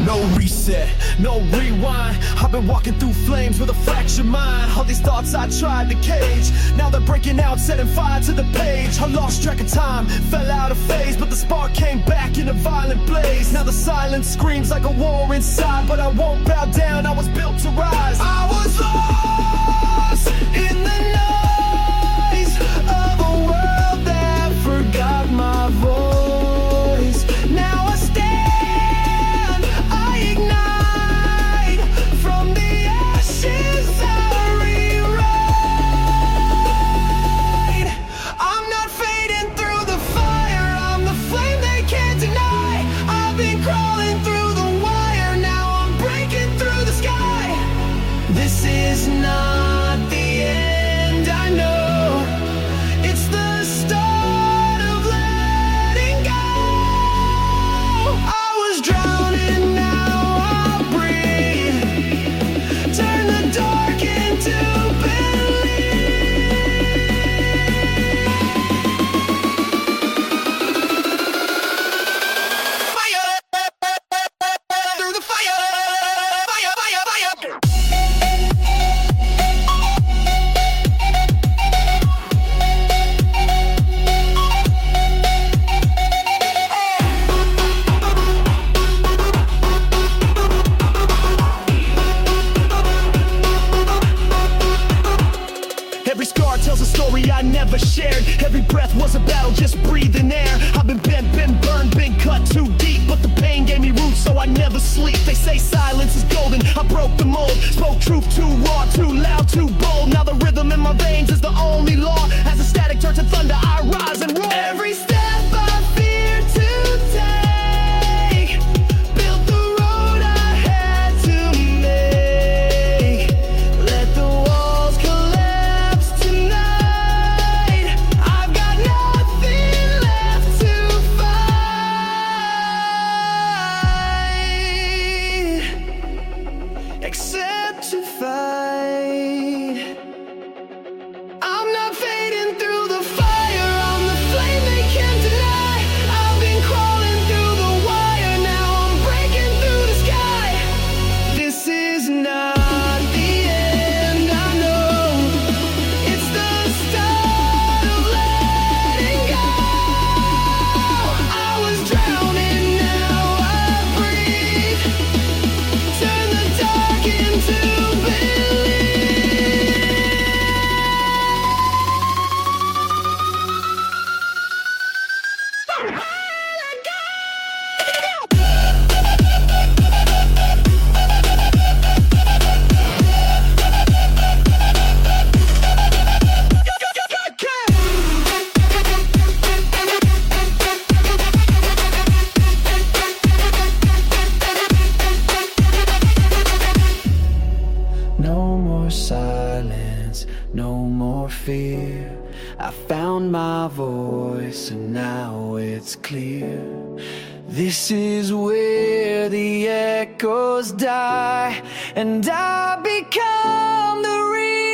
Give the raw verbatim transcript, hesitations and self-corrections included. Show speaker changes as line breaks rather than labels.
No reset, no rewind. I've been walking through flames with a fractured mind. All these thoughts I tried to cage, now they're breaking out, setting fire to the page. I lost track of time, fell out of phase, but the spark came back in a violent blaze. Now the silence screams like a war inside, but I won't bow down, I was built to rise. I was lost in the noise of a world that forgot my voice. Now I stand, I ignite from the ashes I rewrite. I'm not fading through the fire, I'm the flame they can't deny. I've been crawling through the wire, now I'm breaking through the sky. This is not the end, I know. It's the start of letting go. I was drowning, now I breathe. Turn the dark into fire. Through the fire. Fire, fire, fire. Every scar tells a story I never shared. Every breath was a battle, just breathing air. I've been bent, been burned, been cut too deep, but the pain gave me roots, so I never sleep. They say silence is golden, I broke the mold. Spoke truth too raw, too loud, too bold. Now the rhythm in my veins is the only law. As the static turns to thunder, I rise and roar. Every step I fear to take, built the road I had to make. Let the walls collapse tonight. I've got nothing left to fight, except to fight. I'm not fading through the fire, I'm the flame they can't deny. I've been crawling through the wire, now I'm breaking through the sky. This is not the end, I know. It's the start of letting go. I was drowning, now I breathe. Turn the dark into belief. No more silence, no more fear. I found my voice and now it's clear. This is where the echoes die, and I become the real.